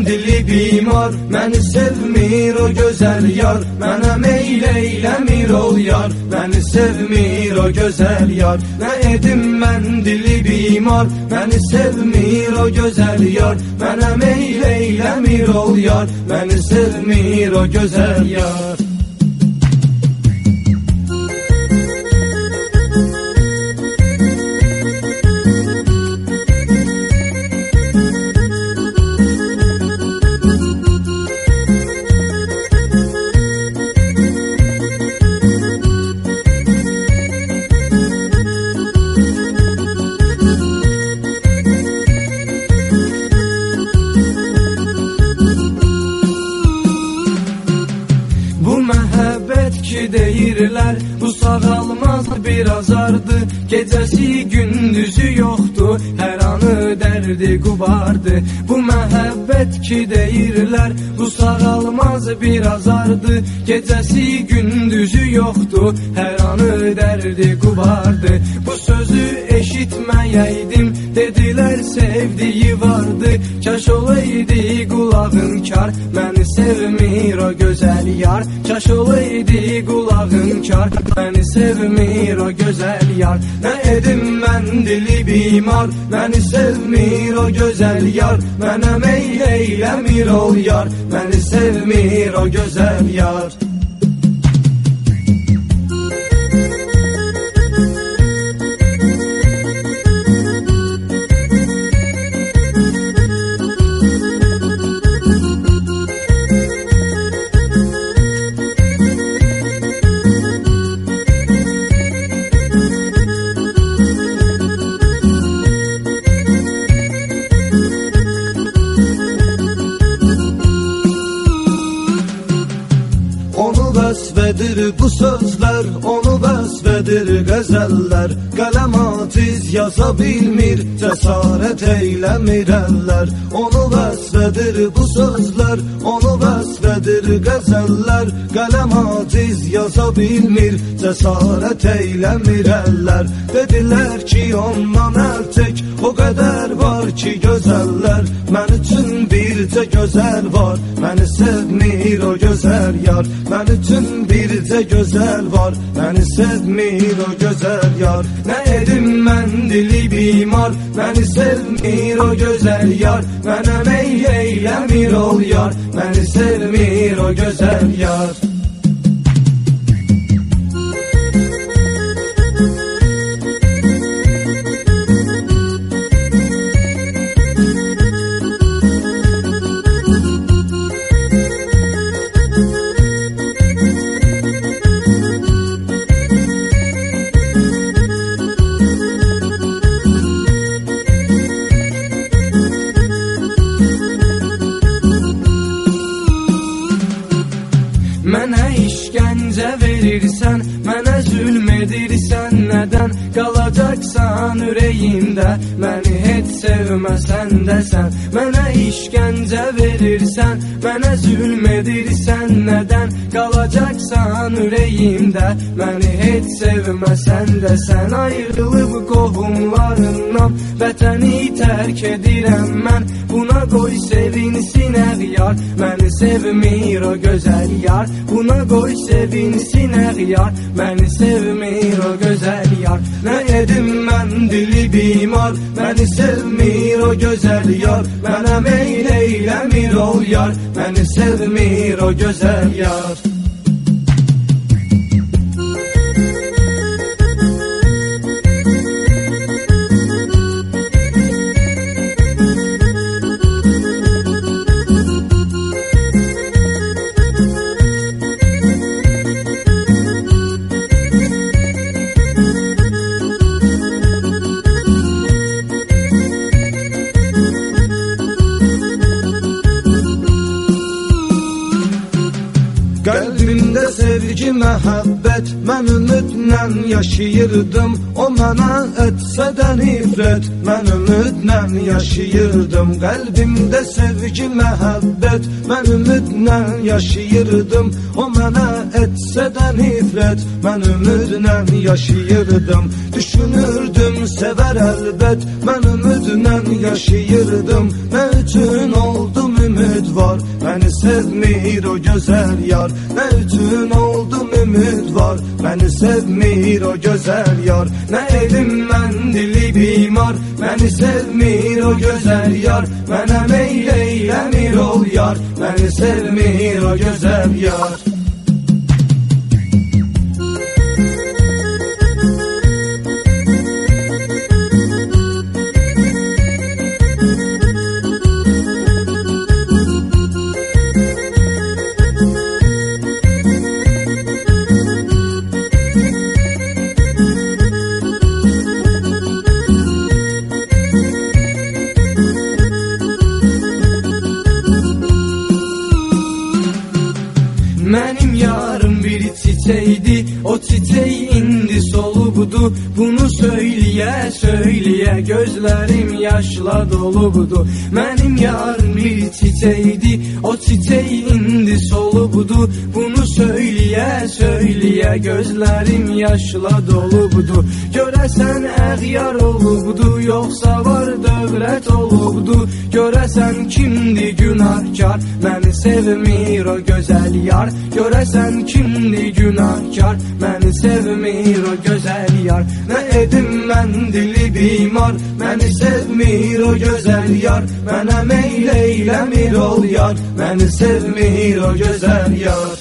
dili bimar, məni sevmir o gözəl yar. Mənə meyl eyləmir ol yar, məni sevmir o gözəl yar. Nə edim mən dili bimar, məni sevmir o gözəl yar. Mənə meyl eyləmir ol yar, məni sevmir o gözəl yar. Deyirlər, bu sağalmaz bir azardı. Gecəsi gündüzü yoxdur, hər anı dərdi qubardı. Bu məhəbbət ki deyirlər, bu sağalmaz bir azardı. Gecəsi gündüzü yoxdur, hər anı dərdi qubardı. Bu sözü eşitməyəydim, dedilər sevdiyi vardı. Kaş olaydı qulağın kar, məni sevmir o gözəl yar. Kaş olaydı qulağın kar, məni sevmir o gözəl yar. Nə edim mən dili bimar, məni sevmir o gözəl yar. Mənə meyl eyləmir ol yar, məni sevmir o gözəl yar. Vəsfədir bu sözlər, onu vəsfədir qəzəllər. Qələm aciz yaza bilmir, cəsarət eyləmir əllər. Onu vəsfədir bu sözlər, onu vəsfədir qəzəllər. Qələm aciz yaza bilmir, cəsarət eyləmir əllər. Dedilər ki ondan əl çək, o qədər var ki gözəllər. Mən üçün bircə gözəl var, məni sevmir o gözəl yar. Mən üçün bircə gözəl var, məni sevmir o gözəl yar. Nə edim mən dili bimar, məni sevmir o gözəl yar. Mənə meyl eyləmir ol yar, məni sevmir o gözəl yar. Mənə işgəncə verirsən, mənə zülm edirsən, nədən qalacaqsan ürəyimdə, məni heç sevməsən dəsən. Mənə işgəncə verirsən, mənə zülm edirsən, nədən qalacaqsan ürəyimdə, məni heç sevməsən dəsən. Ayrılıb qohumlarından, vətəni tərk edirəm mən, buna qoy sevinsin əğyar, məni sevmir o gözəl yar. Buna qoy sevinsin əğyar, məni sevmir o gözəl yar. Nə edim mən dili bimar, məni sevmir o gözəl yar. Mənə meyl eyləmir ol yar, məni sevmir o gözəl yar. Qəlbimdə sevgi, məhəbbət, mən ümidlə yaşayırdım. O mənə etsə də nifrət, mən ümidlə yaşayırdım. Qəlbimdə sevgi, məhəbbət, mən ümidlə yaşayırdım. O mənə etsə də nifrət, mən ümidlə yaşayırdım. Düşünürdüm, sevər əlbət, mən ümidlə yaşayırdım. Nə üçün oldum ümid ümid var, məni sevmir o gözəl yar. Nə üçün oldum ümid var, məni sevmir o gözəl yar. Nə edim mən dili bimar, məni sevmir o gözəl yar. Mənə meyl eyləmir ol yar, məni sevmir o gözəl yar. Mənim yarım bir çiçəkdi, o çiçək indi solubdu. Bunu söyləyə, söyləyə gözlərim yaşla dolubdu. Mənim yarım bir çiçəkdi, o çiçək indi solubdu. Bunu söyləyə, söyləyə gözlərim yaşla dolubdu. Görəsən əğyar olubdu, yoxsa var dövlət olubdu. Görəsən kimdi günahkar, məni sevmir o gözəl yar. Görəsən kimdi günahkar, məni sevmir o gözəl yar. Nə edim mən dili bimar, məni sevmir o gözəl yar. Mənə meyl eyləmir ol yar, məni sevmir o gözəl yar.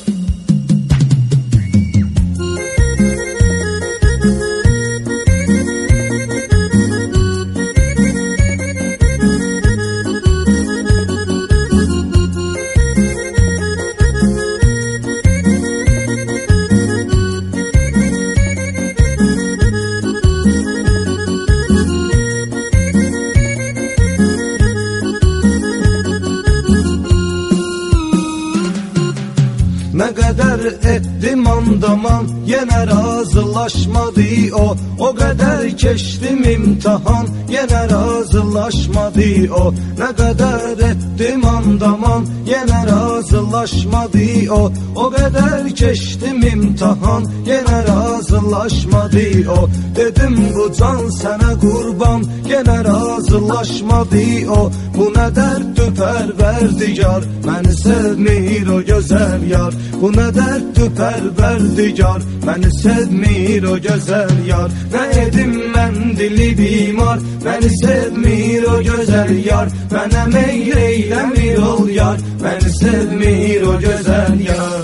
Nə qədər etdim andaman, yenə razılaşmadı o. O qədər keçdim imtihan, yenə razılaşmadı o. Nə qədər etdim andaman, yenə razılaşmadı o. O qədər keçdim imtihan, yenə razılaşmadı o. Dedim bu can sənə qurban, yenə razılaşmadı o. Bu nə dərddir pərverdigar, məni sevmir o gözəl yar. Bu nə dərddir pərverdigar, məni sevmir o gözəl yar. Nə edim mən dili bimar, məni sevmir o gözəl yar. Mənə meyl eyləmir ol yar, məni sevmir o gözəl yar.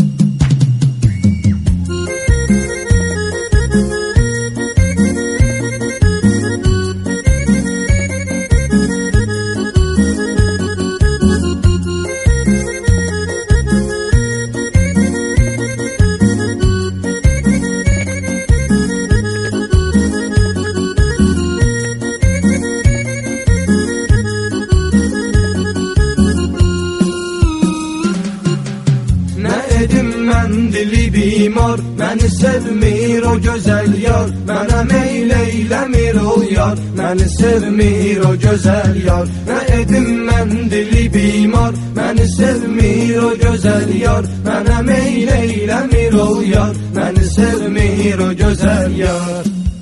Mən dili bimar, məni sevmir o gözəl yar. Mənə meyl eyləmir ol yar, məni sevmir o gözəl yar. Nə edim mən dili bimar, məni sevmir o gözəl yar. Mənə meyl eyləmir ol yar, məni sevmir o gözəl yar.